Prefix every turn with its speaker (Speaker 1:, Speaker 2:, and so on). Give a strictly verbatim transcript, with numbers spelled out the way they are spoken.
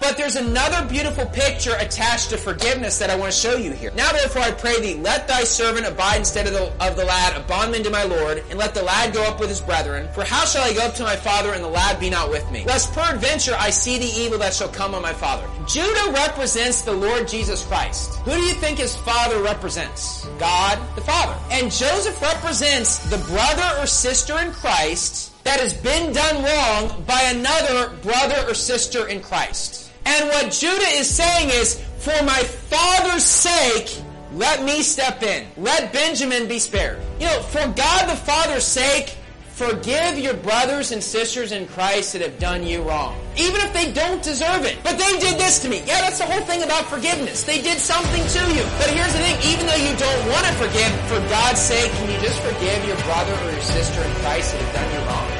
Speaker 1: But there's another beautiful picture attached to forgiveness that I want to show you here. Now therefore I pray thee, let thy servant abide instead of the, of the lad, a bondman to my Lord, and let the lad go up with his brethren. For how shall I go up to my father, and the lad be not with me? Lest peradventure I see the evil that shall come on my father. Judah represents the Lord Jesus Christ. Who do you think his father represents? God the Father. And Joseph represents the brother or sister in Christ that has been done wrong by another brother or sister in Christ. And what Judah is saying is, for my father's sake, let me step in. Let Benjamin be spared. You know, for God the Father's sake, forgive your brothers and sisters in Christ that have done you wrong. Even if they don't deserve it. But they did this to me. Yeah, that's the whole thing about forgiveness. They did something to you. But here's the thing, even though you don't want to forgive, for God's sake, can you just forgive your brother or your sister in Christ that have done you wrong?